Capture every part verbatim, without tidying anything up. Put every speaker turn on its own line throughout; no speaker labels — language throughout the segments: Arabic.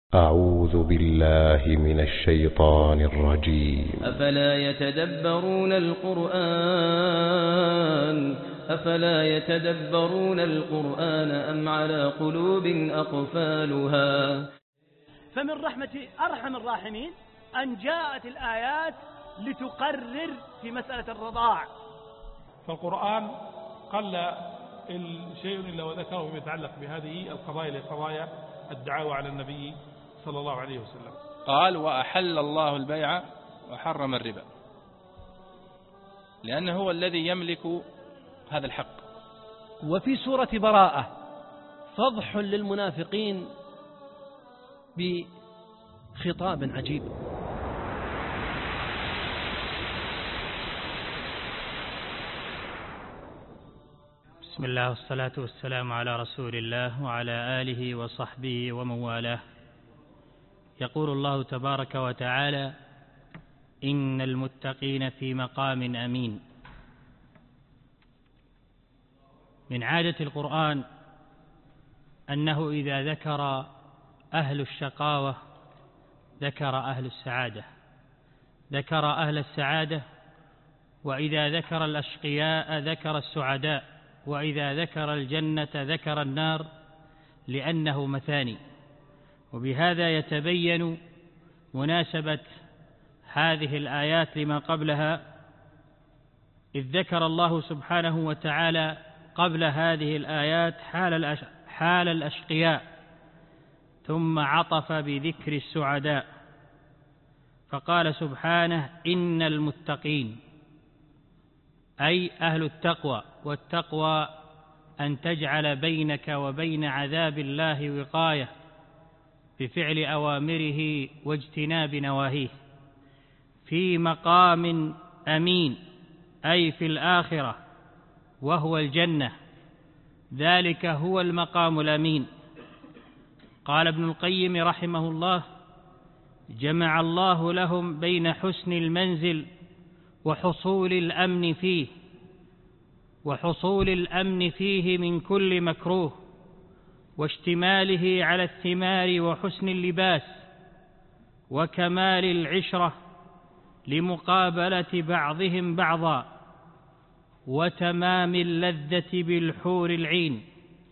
أعوذ بالله من الشيطان الرجيم.
أفلا يتدبرون القرآن أفلا يتدبرون القرآن أم على قلوب أقفالها.
فمن رحمة أرحم الراحمين أن جاءت الآيات لتقرر في مسألة الرضاع.
فالقرآن قل شيء إلا وذكره يتعلق بهذه القضايا لقضايا الدعاوى على النبي صلى الله عليه وسلم.
قال وأحل الله البيع وحرم الربا، لأنه هو الذي يملك هذا الحق.
وفي سورة براءة فضح للمنافقين بخطاب عجيب.
بسم الله والصلاة والسلام على رسول الله وعلى آله وصحبه ومن والاه. يقول الله تبارك وتعالى: إن المتقين في مقام أمين. من عادة القرآن أنه إذا ذكر أهل الشقاوة ذكر أهل السعادة، ذكر أهل السعادة، وإذا ذكر الأشقياء ذكر السعداء، وإذا ذكر الجنة ذكر النار، لأنه مثاني. وبهذا يتبين مناسبة هذه الآيات لما قبلها، إذ ذكر الله سبحانه وتعالى قبل هذه الآيات حال الأشقياء، ثم عطف بذكر السعداء فقال سبحانه: إن المتقين، أي أهل التقوى. والتقوى أن تجعل بينك وبين عذاب الله وقاية بفعل أوامره واجتناب نواهيه، في مقام أمين، أي في الآخرة، وهو الجنة، ذلك هو المقام الأمين. قال ابن القيم رحمه الله: جمع الله لهم بين حسن المنزل وحصول الأمن فيه وحصول الأمن فيه من كل مكروه، واشتماله على الثمار وحسن اللباس وكمال العشرة لمقابلة بعضهم بعضا، وتمام اللذة بالحور العين،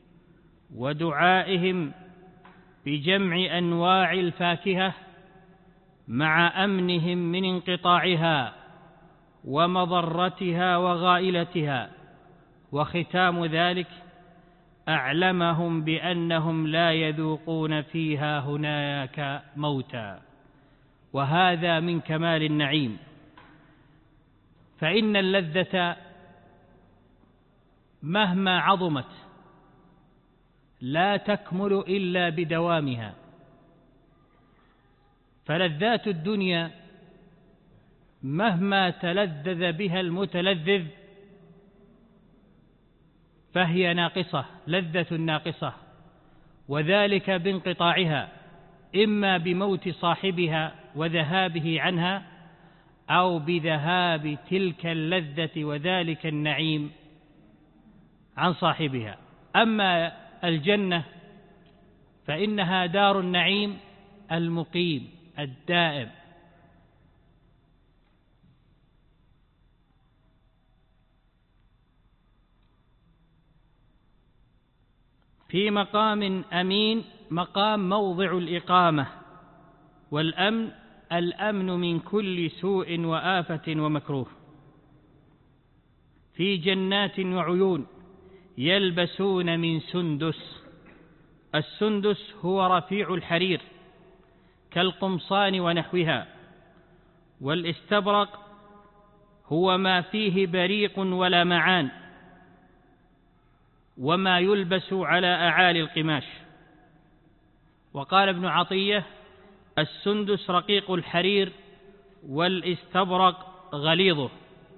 ودعائهم بجمع أنواع الفاكهة مع أمنهم من انقطاعها ومضرتها وغائلتها. وختام ذلك أعلمهم بأنهم لا يذوقون فيها هناك موتا، وهذا من كمال النعيم. فإن اللذة مهما عظمت لا تكمل إلا بدوامها، فلذات الدنيا مهما تلذذ بها المتلذذ فهي ناقصة، لذة ناقصة، وذلك بانقطاعها، إما بموت صاحبها وذهابه عنها، أو بذهاب تلك اللذة وذلك النعيم عن صاحبها. أما الجنة فإنها دار النعيم المقيم الدائم. في مقام أمين، مقام موضع الإقامة، والأمن الأمن من كل سوء وآفة ومكروه. في جنات وعيون يلبسون من سندس. السندس هو رفيع الحرير كالقمصان ونحوها، والاستبرق هو ما فيه بريق ولا معان، وما يلبس على أعالي القماش. وقال ابن عطية: السندس رقيق الحرير، والاستبرق غليظه،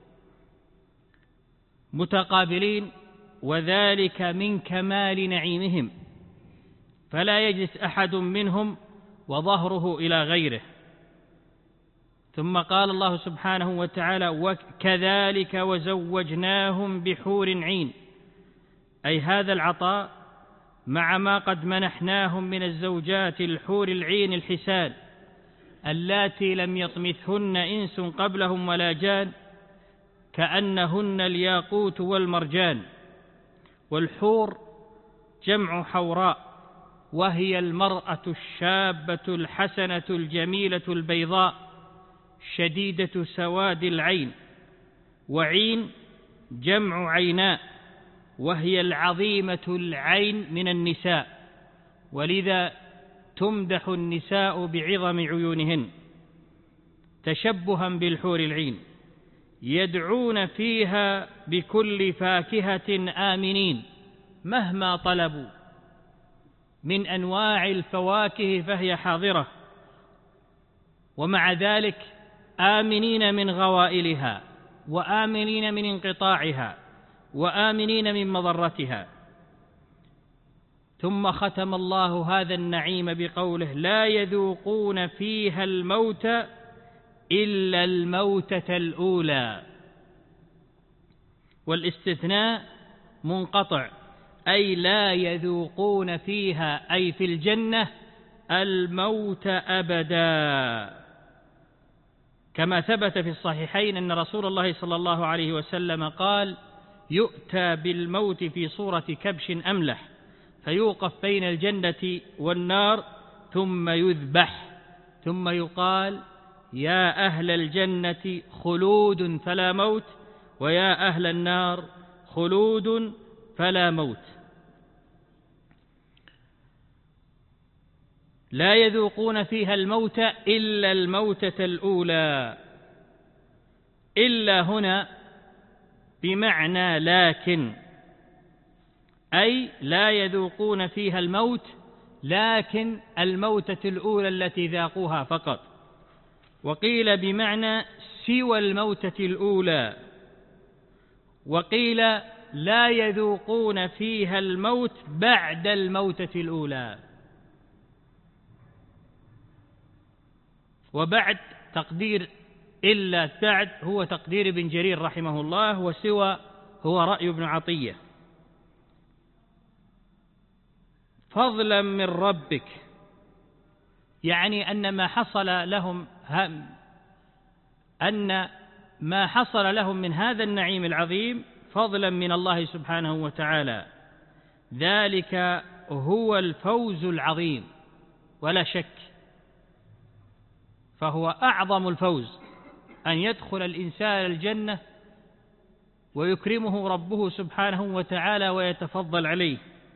متقابلين، وذلك من كمال نعيمهم، فلا يجلس أحد منهم وظهره إلى غيره. ثم قال الله سبحانه وتعالى: وكذلك وزوجناهم بحور عين، أي هذا العطاء مع ما قد منحناهم من الزوجات الحور العين الحسان اللاتي لم يطمثهن إنس قبلهم ولا جان كأنهن الياقوت والمرجان. والحور جمع حوراء، وهي المرأة الشابة الحسنة الجميلة البيضاء شديدة سواد العين. وعين جمع عيناء، وهي العظيمة العين من النساء، ولذا تمدح النساء بعظم عيونهن تشبها بالحور العين. يدعون فيها بكل فاكهة آمنين، مهما طلبوا من أنواع الفواكه فهي حاضرة، ومع ذلك آمنين من غوائلها، وآمنين من انقطاعها، وآمنين من مضرتها. ثم ختم الله هذا النعيم بقوله: لا يذوقون فيها الموت إلا الموتة الأولى. والاستثناء منقطع، أي لا يذوقون فيها أي في الجنة الموت أبدا، كما ثبت في الصحيحين أن رسول الله صلى الله عليه وسلم قال: يؤتى بالموت في صورة كبش أملح فيوقف بين الجنة والنار ثم يذبح، ثم يقال: يا أهل الجنة خلود فلا موت، ويا أهل النار خلود فلا موت. لا يذوقون فيها الموت إلا الموتة الأولى. إلا هنا بمعنى لكن، أي لا يذوقون فيها الموت لكن الموتة الأولى التي ذاقوها فقط. وقيل بمعنى سوى الموتة الأولى، وقيل لا يذوقون فيها الموت بعد الموتة الأولى. وبعد تقدير إلا بعد هو تقدير ابن جرير رحمه الله، وسوى هو رأي ابن عطية. فضلا من ربك، يعني أن ما حصل لهم هم أن ما حصل لهم من هذا النعيم العظيم فضلا من الله سبحانه وتعالى، ذلك هو الفوز العظيم ولا شك. فهو أعظم الفوز أن يدخل الإنسان الجنة ويكرمه ربه سبحانه وتعالى ويتفضل عليه.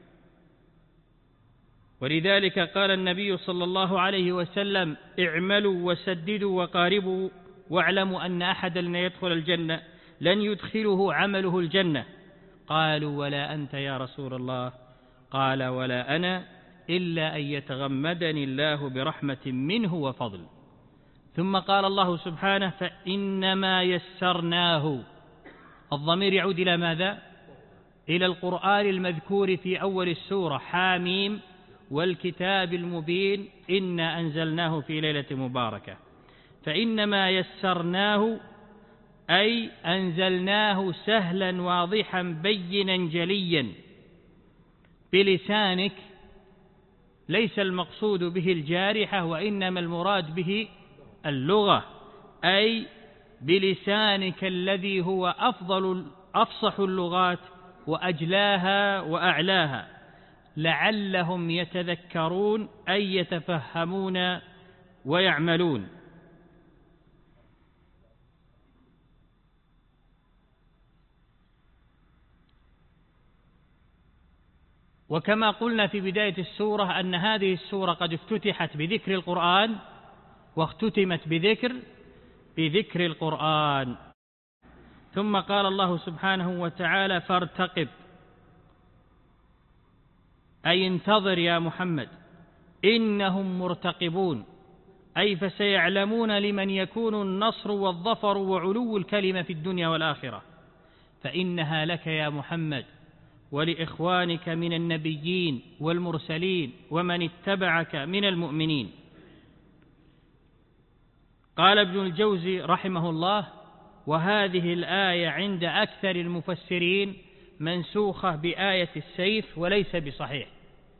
ولذلك قال النبي صلى الله عليه وسلم: اعملوا وسددوا وقاربوا واعلموا أن أحدا لن يدخل الجنة لن يدخله عمله الجنة. قالوا: ولا أنت يا رسول الله؟ قال: ولا أنا إلا أن يتغمدني الله برحمة منه وفضل. ثم قال الله سبحانه: فإنما يسرناه. الضمير يعود إلى ماذا؟ إلى القرآن المذكور في أول السورة: حاميم والكتاب المبين إنا أنزلناه في ليلة مباركة. فإنما يسرناه أي أنزلناه سهلا واضحا بينا جليا بلسانك، ليس المقصود به الجارحة، وإنما المراد به اللغة، أي بلسانك الذي هو أفضل أفصح اللغات وأجلاها وأعلاها، لعلهم يتذكرون أي يتفهمون ويعملون. وكما قلنا في بداية السورة أن هذه السورة قد افتتحت بذكر القرآن واختتمت بذكر بذكر القرآن. ثم قال الله سبحانه وتعالى: فارتقب، أي انتظر يا محمد، إنهم مرتقبون، أي فسيعلمون لمن يكون النصر والظفر وعلو الكلمة في الدنيا والآخرة، فإنها لك يا محمد ولإخوانك من النبيين والمرسلين ومن اتبعك من المؤمنين. قال ابن الجوزي رحمه الله: وهذه الآية عند أكثر المفسرين منسوخة بآية السيف وليس بصحيح،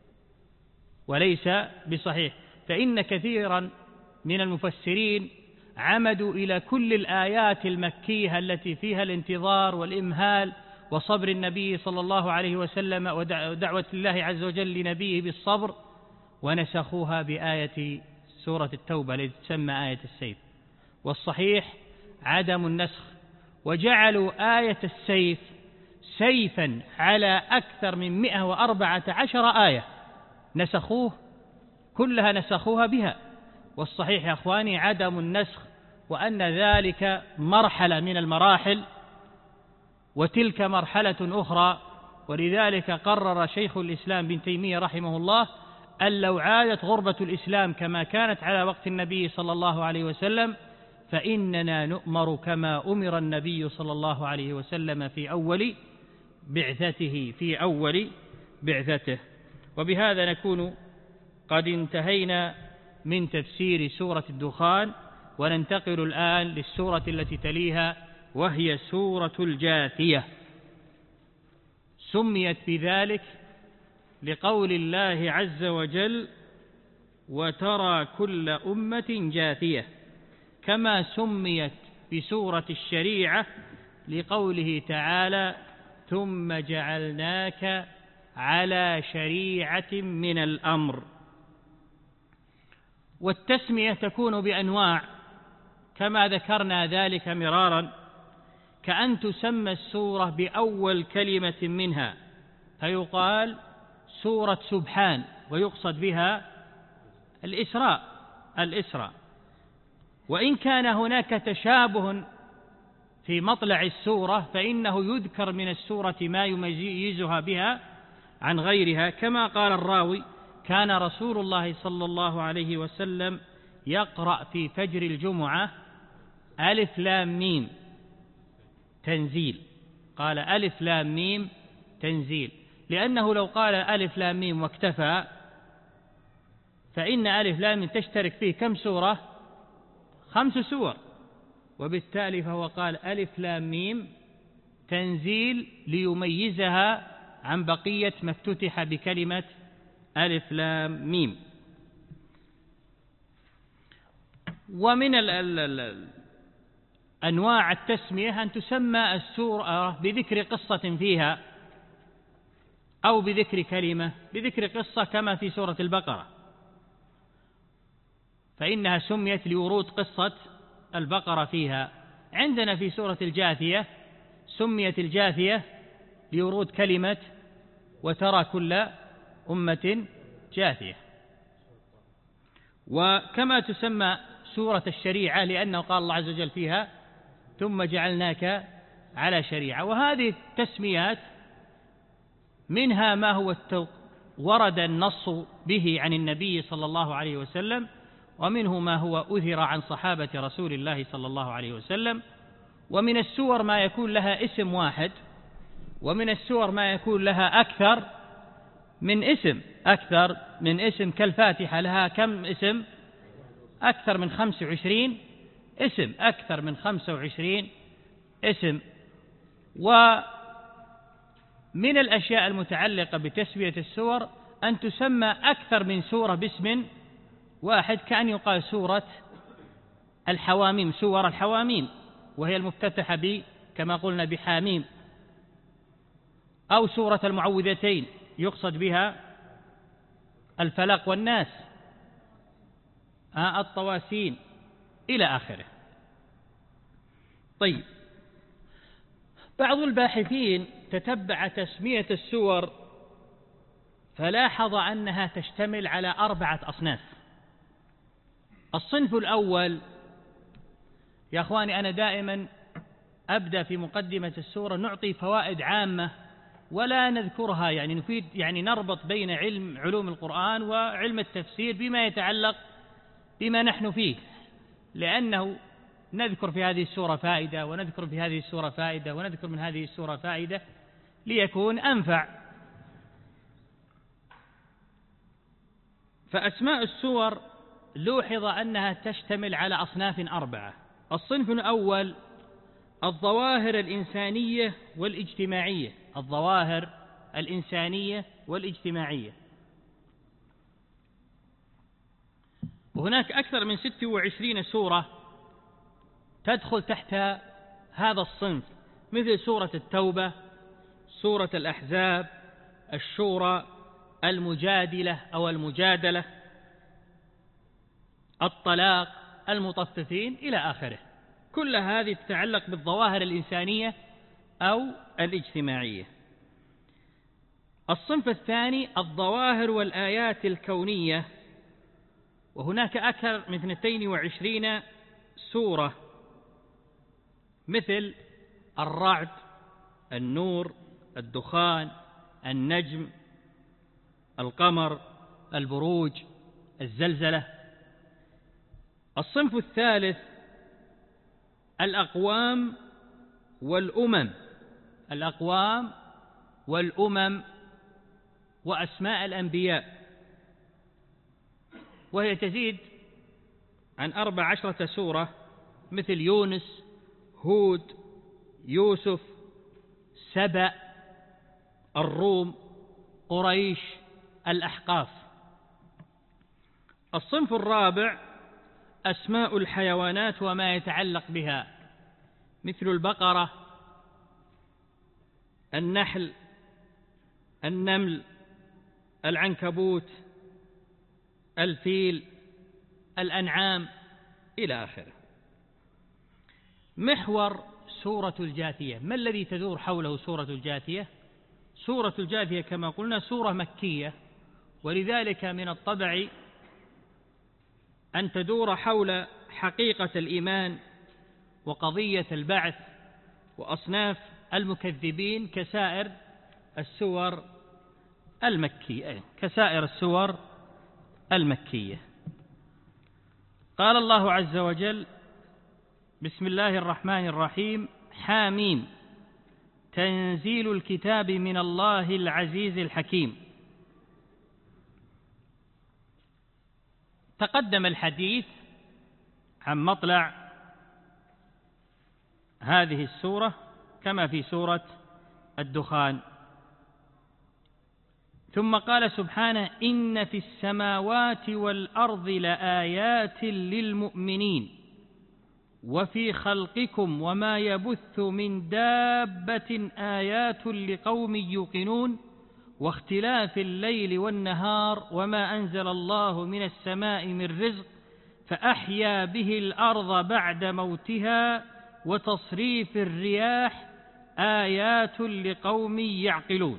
وليس بصحيح. فإن كثيرا من المفسرين عمدوا إلى كل الآيات المكية التي فيها الانتظار والإمهال وصبر النبي صلى الله عليه وسلم ودعوة الله عز وجل لنبيه بالصبر، ونسخوها بآية سورة التوبة التي تسمى آية السيف. والصحيح عدم النسخ، وجعلوا آية السيف سيفا على أكثر من مئة وأربعة عشر آية، نسخوه كلها، نسخوها بها. والصحيح يا أخواني عدم النسخ، وأن ذلك مرحلة من المراحل وتلك مرحلة أخرى. ولذلك قرر شيخ الإسلام بن تيمية رحمه الله أن لو عادت غربة الإسلام كما كانت على وقت النبي صلى الله عليه وسلم فإننا نؤمر كما أمر النبي صلى الله عليه وسلم في أول بعثته في أول بعثته. وبهذا نكون قد انتهينا من تفسير سورة الدخان، وننتقل الآن للسورة التي تليها وهي سورة الجاثية. سميت بذلك لقول الله عز وجل: وترى كل أمة جاثية، كما سميت بسورة الشريعة لقوله تعالى: ثم جعلناك على شريعة من الأمر. والتسمية تكون بأنواع كما ذكرنا ذلك مرارا، كأن تسمى السورة بأول كلمة منها فيقال سورة سبحان، ويقصد بها الإسراء الإسراء وإن كان هناك تشابه في مطلع السورة فإنه يذكر من السورة ما يميزها بها عن غيرها، كما قال الراوي: كان رسول الله صلى الله عليه وسلم يقرأ في فجر الجمعة ألف لام ميم تنزيل. قال ألف لام ميم تنزيل، لأنه لو قال ألف لام ميم واكتفى فإن ألف لام ميم تشترك فيه كم سورة؟ خمس سور، وبالتالي فهو قال ألف لام ميم تنزيل ليميزها عن بقية ما افتتح بكلمة ألف لام ميم. ومن ال ال ال أنواع التسمية أن تسمى السورة بذكر قصة فيها أو بذكر كلمة، بذكر قصة كما في سورة البقرة، فإنها سميت لورود قصة البقرة فيها. عندنا في سورة الجاثية سميت الجاثية لورود كلمة وترى كل أمة جاثية. وكما تسمى سورة الشريعة لأنه قال الله عز وجل فيها: ثم جعلناك على شريعة. وهذه التسميات منها ما هو التو... ورد النص به عن النبي صلى الله عليه وسلم، ومنه ما هو أثر عن صحابة رسول الله صلى الله عليه وسلم. ومن السور ما يكون لها اسم واحد، ومن السور ما يكون لها أكثر من اسم أكثر من اسم كالفاتحة لها كم اسم؟ أكثر من خمس وعشرين اسم أكثر من خمس وعشرين اسم. ومن الأشياء المتعلقة بتسمية السور أن تسمى أكثر من سورة باسم واحد، كأن يقال سورة الحواميم، سور الحواميم، وهي المفتتحة ب كما قلنا بحاميم، أو سورة المعوذتين يقصد بها الفلق والناس، الطواسين إلى آخره. طيب، بعض الباحثين تتبع تسمية السور فلاحظ أنها تشتمل على أربعة أصناف. الصنف الأول، يا أخواني أنا دائما أبدأ في مقدمة السورة نعطي فوائد عامة ولا نذكرها، يعني نفيد يعني نربط بين علم علوم القرآن وعلم التفسير بما يتعلق بما نحن فيه، لأنه نذكر في هذه السورة فائدة ونذكر في هذه السورة فائدة ونذكر من هذه السورة فائدة ليكون أنفع. فأسماء السور لوحظ أنها تشتمل على أصناف أربعة. الصنف الأول الظواهر الإنسانية والاجتماعية، الظواهر الإنسانية والاجتماعية. وهناك أكثر من ست وعشرين سورة تدخل تحت هذا الصنف، مثل سورة التوبة، سورة الأحزاب، الشورى، المجادلة أو المجادلة، الطلاق، المطففين، إلى آخره. كل هذه تتعلق بالظواهر الإنسانية أو الاجتماعية. الصنف الثاني الظواهر والآيات الكونية، وهناك أكثر من اثنتين وعشرين سورة، مثل الرعد، النور، الدخان، النجم، القمر، البروج، الزلزلة. الصنف الثالث الأقوام والأمم، الأقوام والأمم وأسماء الأنبياء، وهي تزيد عن أربع عشرة سورة، مثل يونس، هود، يوسف، سبأ، الروم، قريش، الأحقاف. الصنف الرابع أسماء الحيوانات وما يتعلق بها، مثل البقرة، النحل، النمل، العنكبوت، الفيل، الأنعام، إلى آخره. محور سورة الجاثية، ما الذي تدور حوله سورة الجاثية؟ سورة الجاثية كما قلنا سورة مكية، ولذلك من الطبع أن تدور حول حقيقة الإيمان وقضية البعث وأصناف المكذبين كسائر السور المكية كسائر السور المكية. قال الله عز وجل: بسم الله الرحمن الرحيم، حاميم، تنزيل الكتاب من الله العزيز الحكيم. تقدم الحديث عن مطلع هذه السورة كما في سورة الدخان. ثم قال سبحانه: إن في السماوات والأرض لآيات للمؤمنين وفي خلقكم وما يبث من دابة آيات لقوم يوقنون واختلاف الليل والنهار وما أنزل الله من السماء من رزق فأحيا به الأرض بعد موتها وتصريف الرياح آيات لقوم يعقلون.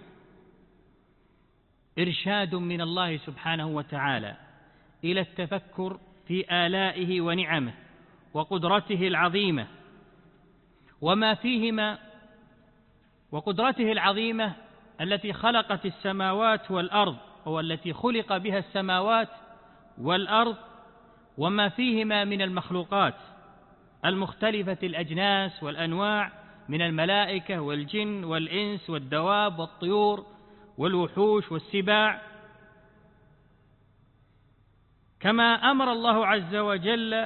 إرشاد من الله سبحانه وتعالى إلى التفكر في آلائه ونعمه وقدرته العظيمة وما فيهما، وقدرته العظيمة التي خلقت السماوات والأرض، أو التي خلق بها السماوات والأرض، وما فيهما من المخلوقات المختلفة الأجناس والأنواع من الملائكة والجن والإنس والدواب والطيور والوحوش والسباع. كما أمر الله عز وجل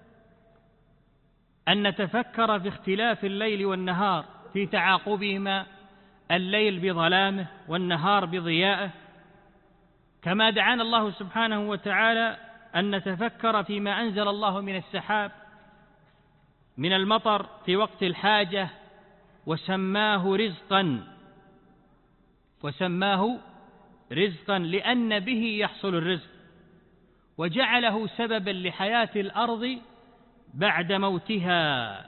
أن نتفكر في اختلاف الليل والنهار في تعاقبهما، الليل بظلامه والنهار بضيائه. كما دعانا الله سبحانه وتعالى أن نتفكر فيما أنزل الله من السحاب من المطر في وقت الحاجة وسماه رزقا وسماه رزقا لأن به يحصل الرزق، وجعله سببا لحياة الأرض بعد موتها.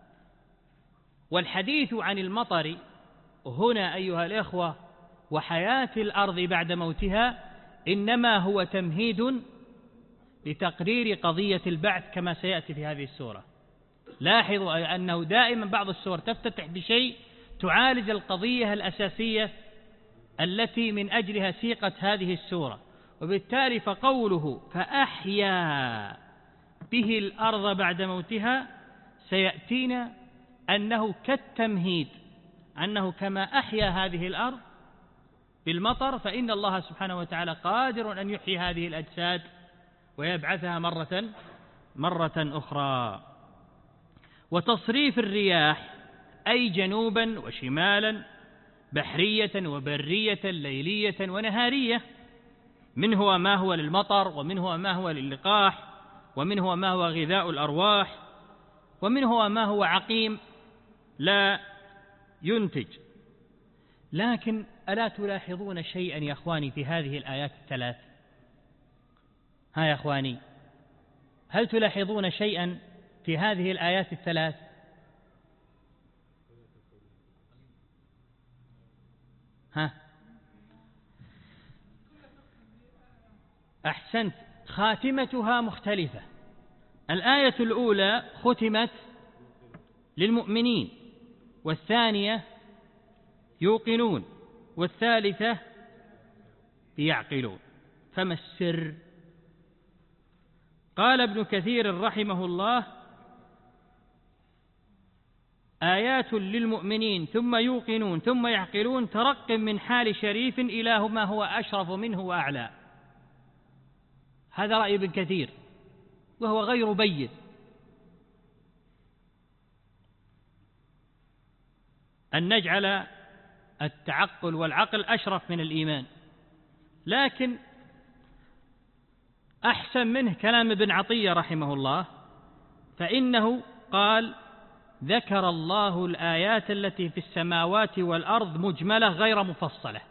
والحديث عن المطر هنا أيها الإخوة وحياة الأرض بعد موتها إنما هو تمهيد لتقرير قضية البعث كما سيأتي في هذه السورة. لاحظوا أنه دائما بعض السور تفتتح بشيء تعالج القضية الأساسية التي من أجلها سيقت هذه السورة، وبالتالي فقوله فأحيا به الأرض بعد موتها سيأتينا أنه كالتمهيد، أنه كما أحيا هذه الأرض بالمطر فإن الله سبحانه وتعالى قادر أن يحيي هذه الأجساد ويبعثها مرة مرة أخرى. وتصريف الرياح أي جنوبا وشمالا، بحرية وبرية، ليلية ونهارية، منه ما هو للمطر ومنه ما هو للقاح ومنه ما هو غذاء الأرواح، ومنه ما هو عقيم لا ينتج. لكن ألا تلاحظون شيئا يا أخواني في هذه الآيات الثلاث؟ ها يا أخواني، هل تلاحظون شيئا في هذه الآيات الثلاث؟ ها أحسنت، خاتمتها مختلفة. الآية الأولى ختمت للمؤمنين، والثانية يوقنون، والثالثة يعقلون. فما السر؟ قال ابن كثير رحمه الله: آيات للمؤمنين ثم يوقنون ثم يعقلون ترق من حال شريف إلى ما هو أشرف منه وأعلى. هذا رأي ابن كثير وهو غير بين. أن نجعل التعقل والعقل أشرف من الإيمان، لكن أحسن منه كلام ابن عطية رحمه الله، فإنه قال: ذكر الله الآيات التي في السماوات والأرض مجملة غير مفصلة،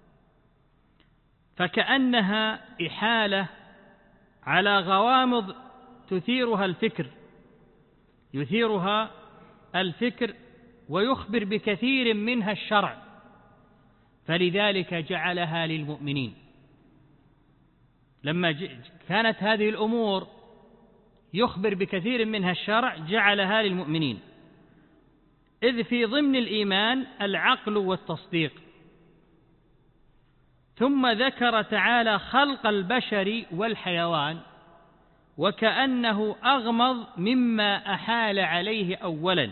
فكأنها إحالة على غوامض تثيرها الفكر يثيرها الفكر ويخبر بكثير منها الشرع، فلذلك جعلها للمؤمنين. لما كانت هذه الأمور يخبر بكثير منها الشرع جعلها للمؤمنين، إذ في ضمن الإيمان العقل والتصديق. ثم ذكر تعالى خلق البشر والحيوان، وكأنه أغمض مما أحال عليه أولا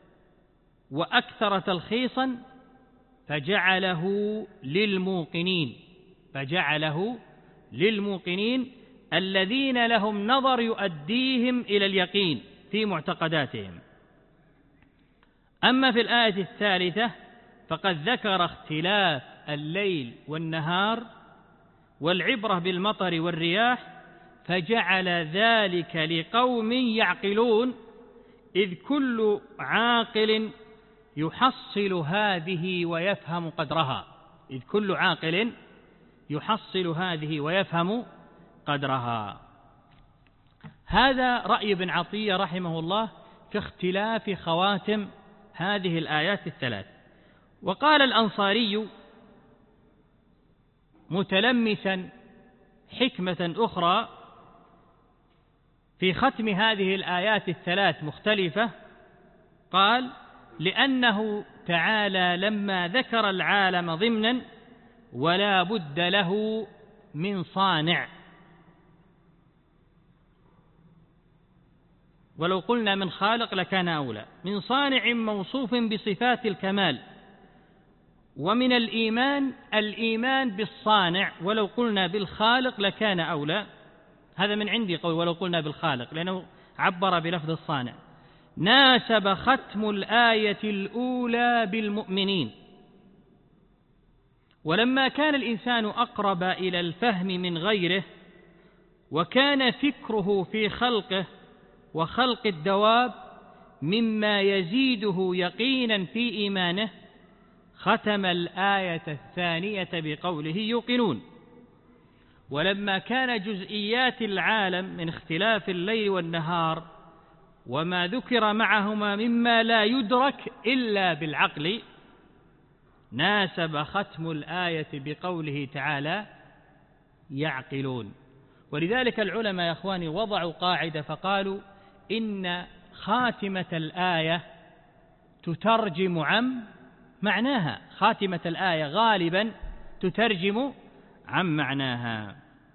وأكثر تلخيصا، فجعله للموقنين فجعله للموقنين الذين لهم نظر يؤديهم إلى اليقين في معتقداتهم. أما في الآية الثالثة فقد ذكر اختلاف الليل والنهار والعبرة بالمطر والرياح، فجعل ذلك لقوم يعقلون، إذ كل عاقل يحصل هذه ويفهم قدرها إذ كل عاقل يحصل هذه ويفهم قدرها. هذا رأي ابن عطية رحمه الله في اختلاف خواتم هذه الآيات الثلاث. وقال الأنصاري متلمسا حكمة أخرى في ختم هذه الآيات الثلاث مختلفة، قال: لأنه تعالى لما ذكر العالم ضمنا ولا بد له من صانع، ولو قلنا من خالق لكان أولى، من صانع موصوف بصفات الكمال، ومن الإيمان الإيمان بالصانع، ولو قلنا بالخالق لكان أولى. هذا من عندي قول ولو قلنا بالخالق، لأنه عبر بلفظ الصانع. ناسب ختم الآية الأولى بالمؤمنين، ولما كان الإنسان أقرب إلى الفهم من غيره، وكان فكره في خلقه وخلق الدواب مما يزيده يقينا في إيمانه، ختم الآية الثانية بقوله يوقنون. ولما كان جزئيات العالم من اختلاف الليل والنهار وما ذكر معهما مما لا يدرك إلا بالعقل، ناسب ختم الآية بقوله تعالى يعقلون. ولذلك العلماء يا أخواني وضعوا قاعدة فقالوا إن خاتمة الآية تترجم عن معناها، خاتمة الآية غالبا تترجم عن معناها.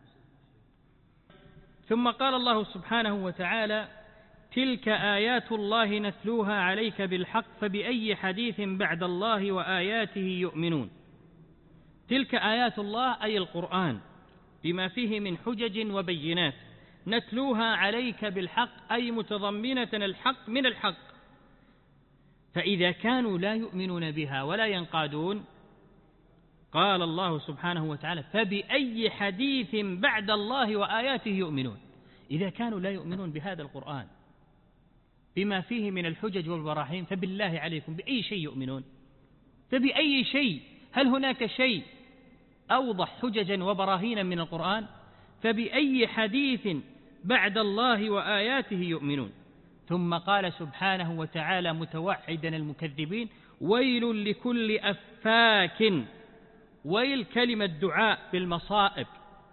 ثم قال الله سبحانه وتعالى: تلك آيات الله نتلوها عليك بالحق فبأي حديث بعد الله وآياته يؤمنون. تلك آيات الله أي القرآن بما فيه من حجج وبينات، نتلوها عليك بالحق أي متضمنة الحق من الحق، فإذا كانوا لا يؤمنون بها ولا ينقادون، قال الله سبحانه وتعالى: فبأي حديث بعد الله وآياته يؤمنون. إذا كانوا لا يؤمنون بهذا القرآن بما فيه من الحجج والبراهين، فبالله عليكم بأي شيء يؤمنون؟ فبأي شيء؟ هل هناك شيء أوضح حججا وبراهينا من القرآن؟ فبأي حديث بعد الله وآياته يؤمنون؟ ثم قال سبحانه وتعالى متوعدا المكذبين: ويل لكل أفاك. ويل كلمة دعاء بالمصائب.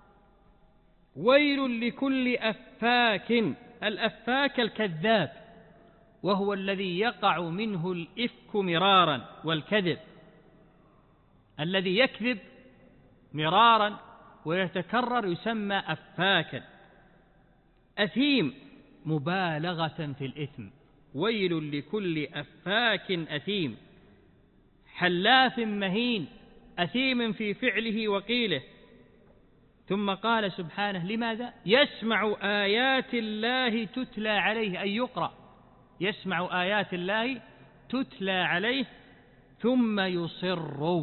ويل لكل أفاك. الأفاك الكذاب، وهو الذي يقع منه الإفك مرارا والكذب، الذي يكذب مرارا ويتكرر يسمى أفاكا. أثيم مبالغة في الإثم. ويل لكل أفاك أثيم، حلاف مهين، أثيم في فعله وقيله. ثم قال سبحانه: لماذا؟ يسمع آيات الله تتلى عليه، أي يقرأ، يسمع آيات الله تتلى عليه ثم يصر،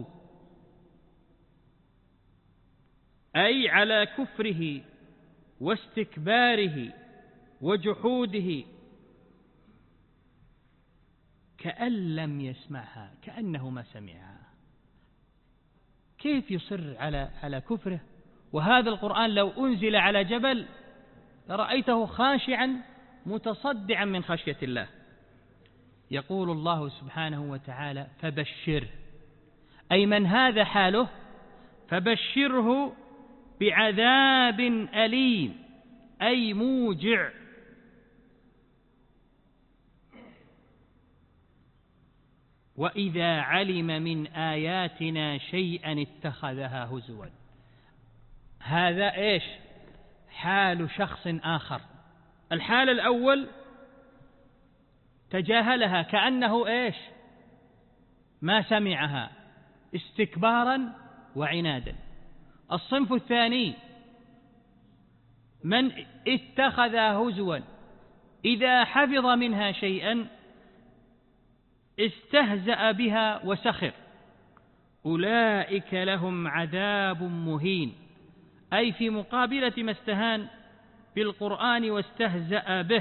أي على كفره واستكباره وجحوده كأن لم يسمعها، كأنه ما سمعها. كيف يصر على على كفره؟ وهذا القرآن لو أنزل على جبل لرأيته خاشعا متصدعا من خشية الله. يقول الله سبحانه وتعالى: فبشره، أي من هذا حاله فبشره بعذاب أليم، أي موجع. وإذا علم من آياتنا شيئا اتخذها هزوا. هذا إيش؟ حال شخص آخر. الحال الأول تجاهلها كأنه إيش؟ ما سمعها، استكبارا وعنادا. الصنف الثاني من اتخذها هزوا، إذا حفظ منها شيئا استهزأ بها وسخر. أولئك لهم عذاب مهين، أي في مقابلة ما استهان بالقرآن واستهزأ به.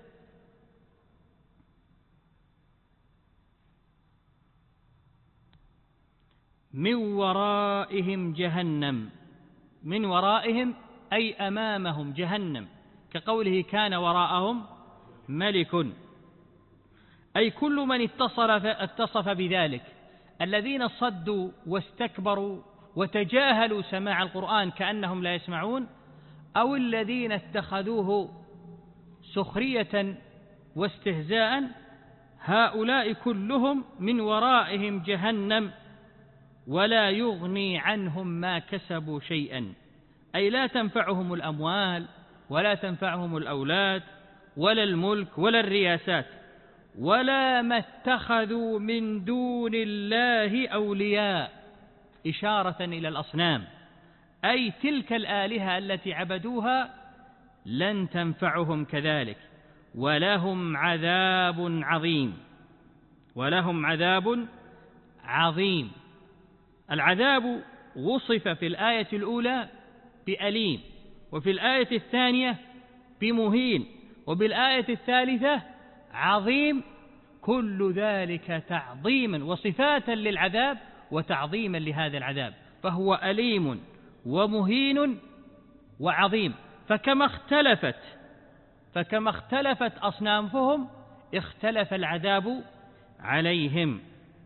من ورائهم جهنم. من ورائهم أي أمامهم جهنم، كقوله: كان وراءهم ملك، أي كل من اتصف, اتصف بذلك، الذين صدوا واستكبروا وتجاهلوا سماع القرآن كأنهم لا يسمعون، أو الذين اتخذوه سخرية واستهزاء، هؤلاء كلهم من ورائهم جهنم ولا يغني عنهم ما كسبوا شيئا، أي لا تنفعهم الأموال ولا تنفعهم الأولاد ولا الملك ولا الرياسات، ولا ما اتخذوا من دون الله أولياء، إشارة إلى الأصنام، أي تلك الآلهة التي عبدوها لن تنفعهم كذلك. ولهم عذاب عظيم. ولهم عذاب عظيم. العذاب وصف في الآية الأولى بأليم، وفي الآية الثانية بمهين، وبالآية الثالثة عظيم، كل ذلك تعظيما وصفاتا للعذاب وتعظيما لهذا العذاب، فهو أليم ومهين وعظيم. فكما اختلفت فكما اختلفت أصنافهم اختلف العذاب عليهم.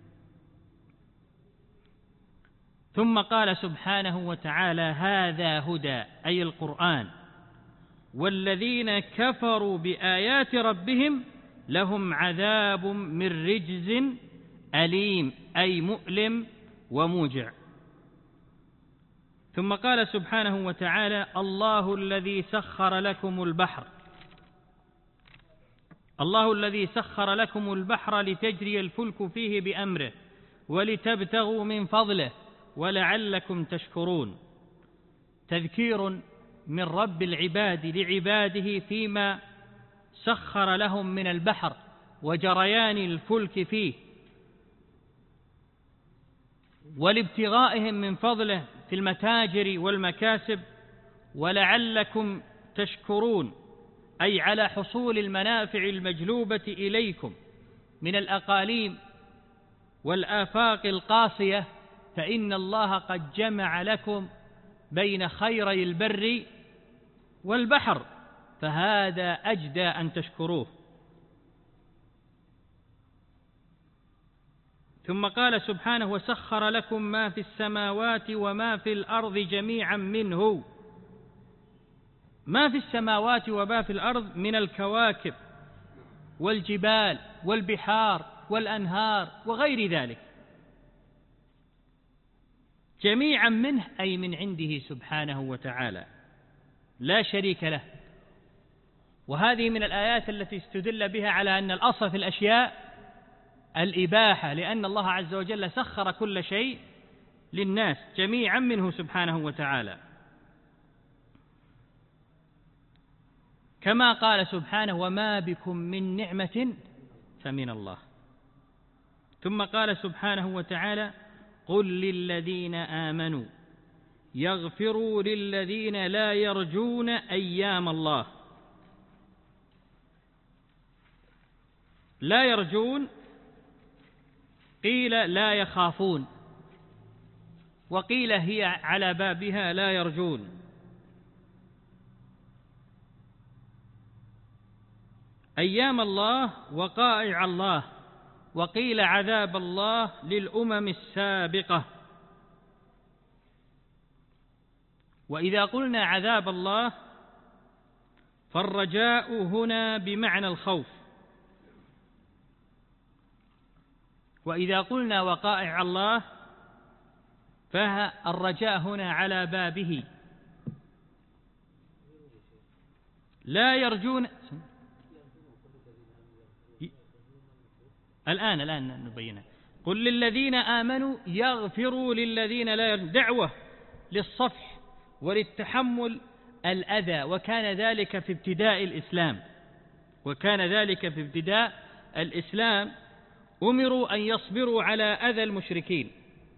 ثم قال سبحانه وتعالى: هذا هدى، أي القرآن، والذين كفروا بآيات ربهم لهم عذاب من رجز أليم، أي مؤلم وموجع. ثم قال سبحانه وتعالى: الله الذي سخر لكم البحر الله الذي سخر لكم البحر لتجري الفلك فيه بأمره ولتبتغوا من فضله ولعلكم تشكرون. تذكير من رب العباد لعباده فيما سخر لهم من البحر وجريان الفلك فيه، ولابتغائهم من فضله في المتاجر والمكاسب، ولعلكم تشكرون، أي على حصول المنافع المجلوبة إليكم من الأقاليم والآفاق القاصية، فإن الله قد جمع لكم بين خيري البر والبحر، فهذا أجدى أن تشكروه. ثم قال سبحانه: وسخر لكم ما في السماوات وما في الأرض جميعا منه. ما في السماوات وما في الأرض من الكواكب والجبال والبحار والأنهار وغير ذلك، جميعا منه أي من عنده سبحانه وتعالى لا شريك له. وهذه من الآيات التي استدل بها على أن الأصل في الأشياء الإباحة، لأن الله عز وجل سخر كل شيء للناس جميعا منه سبحانه وتعالى، كما قال سبحانه: وما بكم من نعمة فمن الله. ثم قال سبحانه وتعالى: قل للذين آمنوا يغفروا للذين لا يرجون أيام الله. لا يرجون قيل لا يخافون، وقيل هي على بابها لا يرجون. أيام الله وقائع الله، وقيل عذاب الله للأمم السابقة. وإذا قلنا عذاب الله فالرجاء هنا بمعنى الخوف، وإذا قلنا وقائع الله فالرجاء هنا على بابه. لا يرجون الآن الآن نبينها. قل للذين آمنوا يغفروا للذين لا يرجون، دعوة للصفح وللتحمل الأذى، وكان ذلك في ابتداء الإسلام وكان ذلك في ابتداء الإسلام أمروا أن يصبروا على أذى المشركين.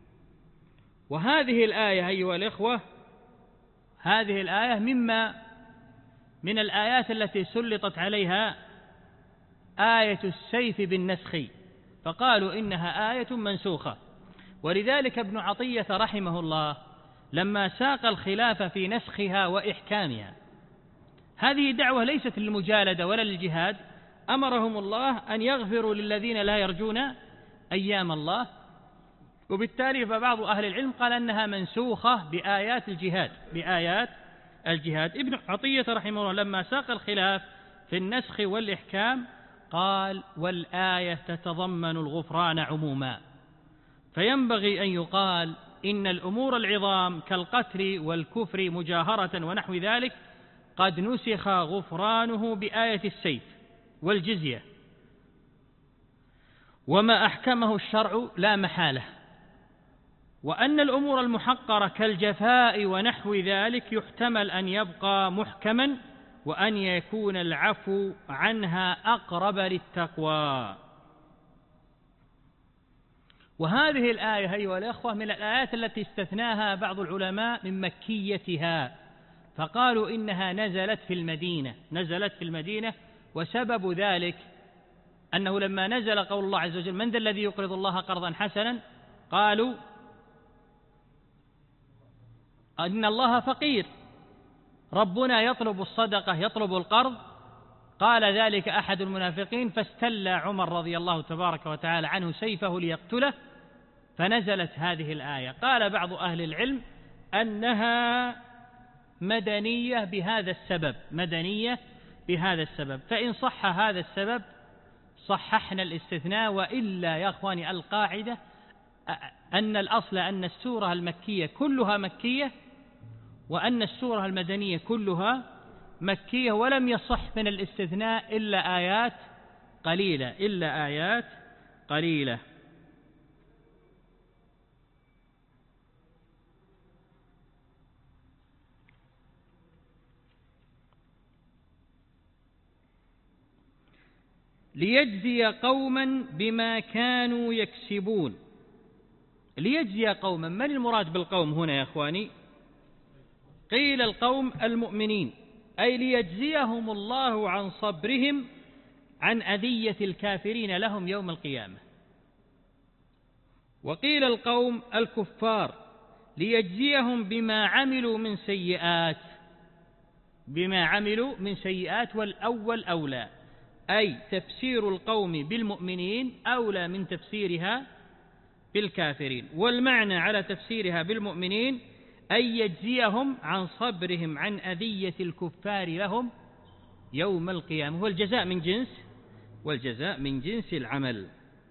وهذه الآية أيها الإخوة، هذه الآية مما من الآيات التي سلطت عليها آية السيف بالنسخ، فقالوا إنها آية منسوخة. ولذلك ابن عطية رحمه الله لما ساق الخلاف في نسخها وإحكامها، هذه دعوة ليست للمجالدة ولا للجهاد، أمرهم الله أن يغفروا للذين لا يرجون أيام الله. وبالتالي فبعض أهل العلم قال أنها منسوخة بآيات الجهاد بآيات الجهاد. ابن عطية رحمه الله لما ساق الخلاف في النسخ والإحكام قال: والآية تتضمن الغفران عموما، فينبغي أن يقال إن الأمور العظام كالقتل والكفر مجاهرة ونحو ذلك قد نسخ غفرانه بآية السيف والجزية، وما أحكمه الشرع لا محالة. وأن الأمور المحقرة كالجفاء ونحو ذلك يحتمل أن يبقى محكما، وأن يكون العفو عنها أقرب للتقوى. وهذه الآية أيها الأخوة من الآيات التي استثناها بعض العلماء من مكيتها، فقالوا إنها نزلت في المدينة نزلت في المدينة وسبب ذلك أنه لما نزل قول الله عز وجل: من ذا الذي يقرض الله قرضا حسنا، قالوا إن الله فقير، ربنا يطلب الصدقة يطلب القرض. قال ذلك أحد المنافقين فاستل عمر رضي الله تبارك وتعالى عنه سيفه ليقتله، فنزلت هذه الآية. قال بعض أهل العلم أنها مدنية بهذا السبب مدنية بهذا السبب فإن صح هذا السبب صححنا الاستثناء. وإلا يا أخواني القاعدة أن الأصل أن السورة المكية كلها مكية، وأن السورة المدنية كلها مكية، ولم يصح من الاستثناء إلا آيات قليلة إلا آيات قليلة. ليجزي قوما بما كانوا يكسبون. ليجزي قوما، من المراد بالقوم هنا يا أخواني؟ قيل القوم المؤمنين أي ليجزيهم الله عن صبرهم عن أذية الكافرين لهم يوم القيامة. وقيل القوم الكفار ليجزيهم بما عملوا من سيئات، بما عملوا من سيئات، والأول أولى، أي تفسير القوم بالمؤمنين أولى من تفسيرها بالكافرين، والمعنى على تفسيرها بالمؤمنين أي يجزيهم عن صبرهم عن أذية الكفار لهم يوم القيامة، والجزاء من جنس والجزاء من جنس العمل.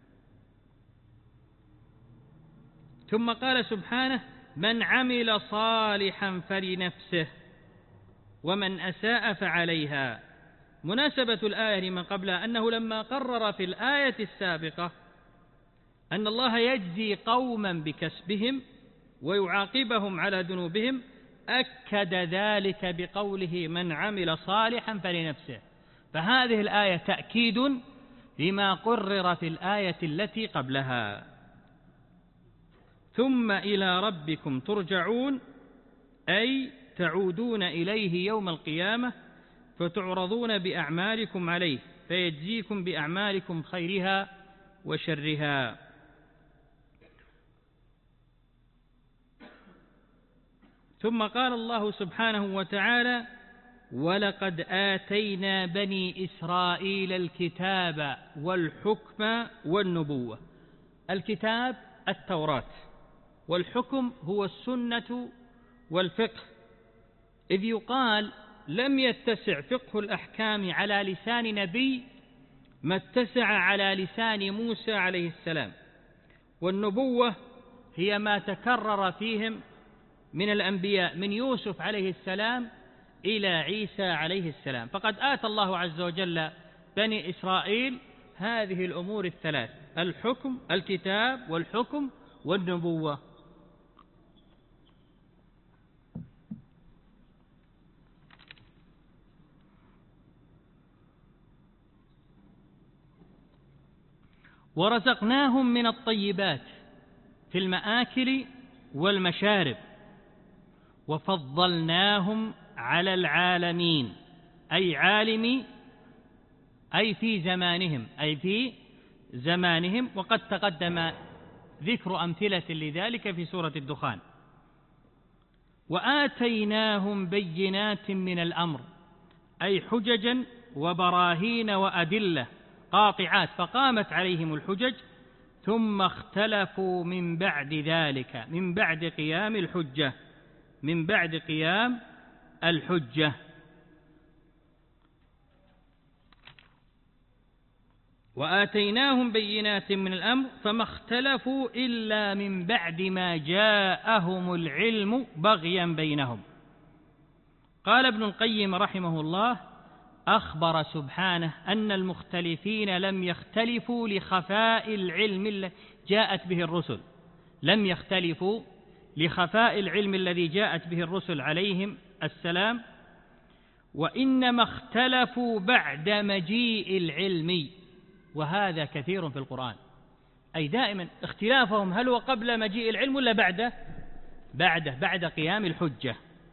ثم قال سبحانه: من عمل صالحا فلنفسه ومن أساء فعليها. مناسبة الآية لمن قبلها أنه لما قرر في الآية السابقة أن الله يجزي قوما بكسبهم ويعاقبهم على ذنوبهم، أكد ذلك بقوله: من عمل صالحا فلنفسه. فهذه الآية تأكيد لما قرر في الآية التي قبلها. ثم إلى ربكم ترجعون، أي تعودون إليه يوم القيامة فتعرضون بأعمالكم عليه فيجزيكم بأعمالكم خيرها وشرها. ثم قال الله سبحانه وتعالى: ولقد آتينا بني إسرائيل الكتاب والحكم والنبوة. الكتاب التوراة، والحكم هو السنة والفقه، إذ يقال: لم يتسع فقه الأحكام على لسان نبي ما اتسع على لسان موسى عليه السلام. والنبوة هي ما تكرر فيهم من الأنبياء من يوسف عليه السلام إلى عيسى عليه السلام. فقد آتى الله عز وجل بني إسرائيل هذه الأمور الثلاث: الحكم، الكتاب والحكم والنبوة. ورزقناهم من الطيبات في المآكل والمشارب وفضلناهم على العالمين، أي عالمي، أي في زمانهم، أي في زمانهم. وقد تقدم ذكر أمثلة لذلك في سورة الدخان. وآتيناهم بينات من الأمر، أي حججا وبراهين وأدلة قاطعات فقامت عليهم الحجج، ثم اختلفوا من بعد ذلك، من بعد قيام الحجة، من بعد قيام الحجة. وآتيناهم بينات من الأمر فما اختلفوا إلا من بعد ما جاءهم العلم بغيا بينهم. قال ابن القيم رحمه الله: أخبر سبحانه أن المختلفين لم يختلفوا لخفاء العلم الذي جاءت به الرسل، لم يختلفوا لخفاء العلم الذي جاءت به الرسل عليهم السلام، وإنما اختلفوا بعد مجيء العلم، وهذا كثير في القرآن. أي دائما اختلافهم هل هو قبل مجيء العلم ولا بعده؟ بعده، بعد قيام الحجة.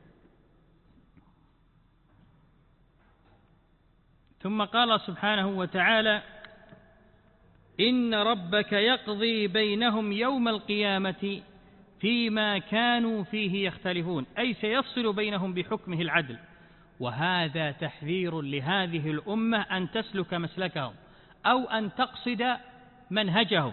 ثم قال سبحانه وتعالى: إن ربك يقضي بينهم يوم القيامة فيما كانوا فيه يختلفون، أي سيفصل بينهم بحكمه العدل. وهذا تحذير لهذه الأمة أن تسلك مسلكهم أو أن تقصد منهجهم.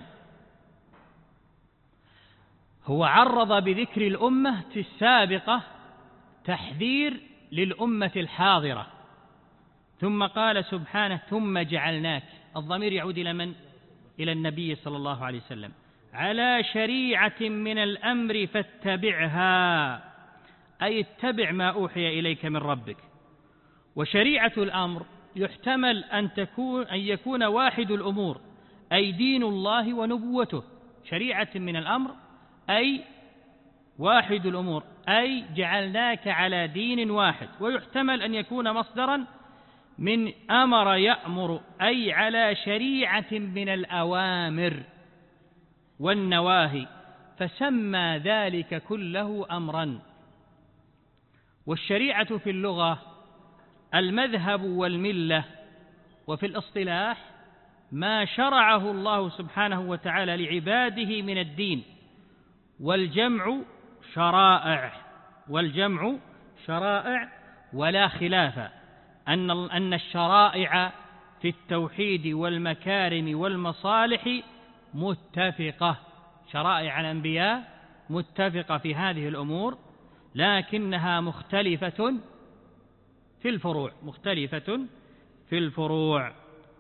هو عرض بذكر الأمة السابقة تحذير للأمة الحاضرة، ثم قال سبحانه: ثم جعلناك. الضمير يعود إلى من؟ إلى النبي صلى الله عليه وسلم. على شريعة من الأمر فاتبعها، أي اتبع ما أوحي إليك من ربك. وشريعة الأمر يحتمل أن تكون أن يكون واحد الأمور، أي دين الله ونبوته. شريعة من الأمر أي واحد الأمور، أي جعلناك على دين واحد. ويحتمل أن يكون مصدرا من أمر يأمر، أي على شريعة من الأوامر والنواهي، فسمى ذلك كله أمرا. والشريعة في اللغة المذهب والملة، وفي الاصطلاح ما شرعه الله سبحانه وتعالى لعباده من الدين، والجمع شرائع والجمع شرائع ولا خلاف أن أن الشرائع في التوحيد والمكارم والمصالح متفقة. شرائع الأنبياء متفقة في هذه الأمور، لكنها مختلفة في الفروع مختلفة في الفروع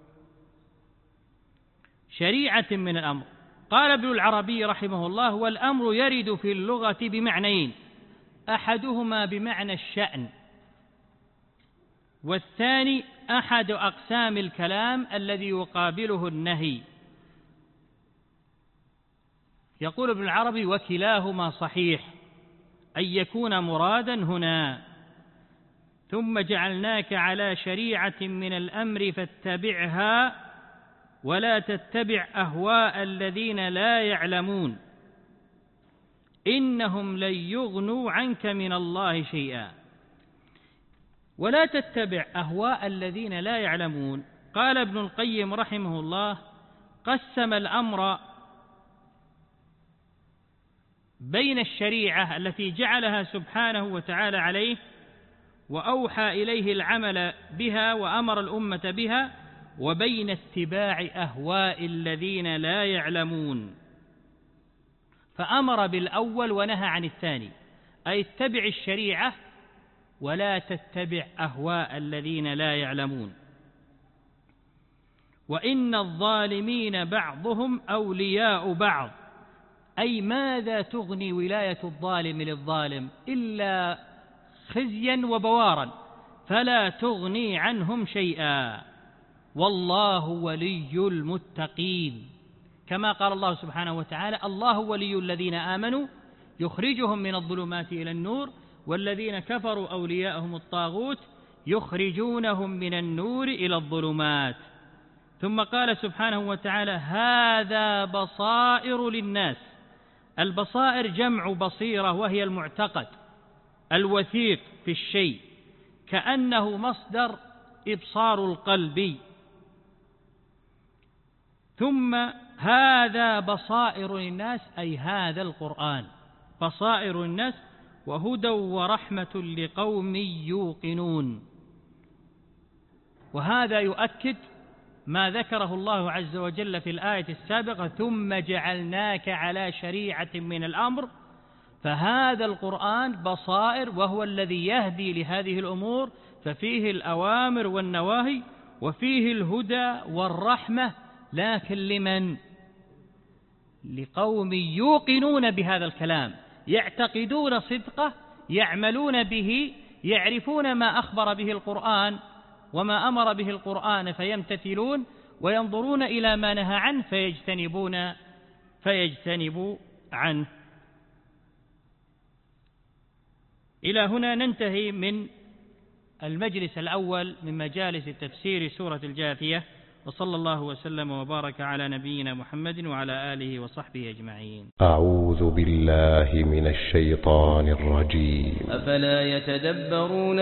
شريعة من الأمر. قال ابن العربي رحمه الله: والأمر يرد في اللغة بمعنيين، أحدهما بمعنى الشأن، والثاني أحد أقسام الكلام الذي يقابله النهي. يقول ابن العربي: وكلاهما صحيح أن يكون مرادا هنا. ثم جعلناك على شريعة من الأمر فاتبعها ولا تتبع أهواء الذين لا يعلمون إنهم لن يغنوا عنك من الله شيئا. ولا تتبع أهواء الذين لا يعلمون. قال ابن القيم رحمه الله: قسم الأمر بين الشريعة التي جعلها سبحانه وتعالى عليه وأوحى إليه العمل بها وأمر الأمة بها، وبين اتباع أهواء الذين لا يعلمون. فأمر بالأول ونهى عن الثاني، أي اتبع الشريعة ولا تتبع أهواء الذين لا يعلمون. وإن الظالمين بعضهم أولياء بعض، أي ماذا تغني ولاية الظالم للظالم إلا خزيا وبوارا، فلا تغني عنهم شيئا، والله ولي المتقين. كما قال الله سبحانه وتعالى: الله ولي الذين آمنوا يخرجهم من الظلمات إلى النور والذين كفروا أولياءهم الطاغوت يخرجونهم من النور إلى الظلمات. ثم قال سبحانه وتعالى: هذا بصائر للناس. البصائر جمع بصيرة، وهي المعتقد الوثيق في الشيء، كأنه مصدر إبصار القلب. ثم هذا بصائر للناس، أي هذا القرآن بصائر للناس وهدى ورحمة لقوم يوقنون. وهذا يؤكد ما ذكره الله عز وجل في الآية السابقة: ثم جعلناك على شريعة من الأمر. فهذا القرآن بصائر، وهو الذي يهدي لهذه الأمور، ففيه الأوامر والنواهي وفيه الهدى والرحمة، لكن لمن؟ لقوم يوقنون بهذا الكلام، يعتقدون صدقه، يعملون به، يعرفون ما أخبر به القرآن وما أمر به القرآن فيمتثلون، وينظرون إلى ما نهى عنه فيجتنبون فيجتنبوا عنه. إلى هنا ننتهي من المجلس الأول من مجالس تفسير سورة الجاثية، وصلى الله وسلم وبارك على نبينا محمد وعلى آله وصحبه أجمعين.
أعوذ بالله من الشيطان الرجيم.
أفلا يتدبرون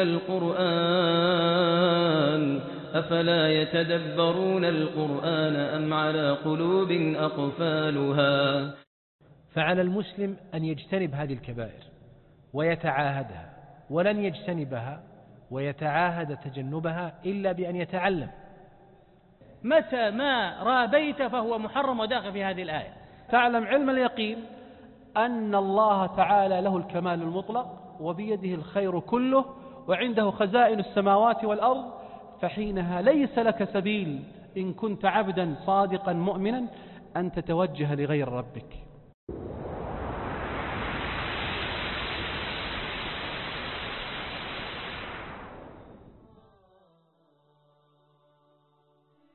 القرآن أفلا يتدبرون القرآن أم على قلوب أقفالها.
فعلى المسلم أن يجتنب هذه الكبائر ويتعاهدها، ولن يجتنبها ويتعاهد تجنبها إلا بأن يتعلم.
متى ما رابيت فهو محرم وداخل في هذه الآية.
تعلم علم اليقين أن الله تعالى له الكمال المطلق وبيده الخير كله وعنده خزائن السماوات والأرض، فحينها ليس لك سبيل إن كنت عبدا صادقا مؤمنا أن تتوجه لغير ربك.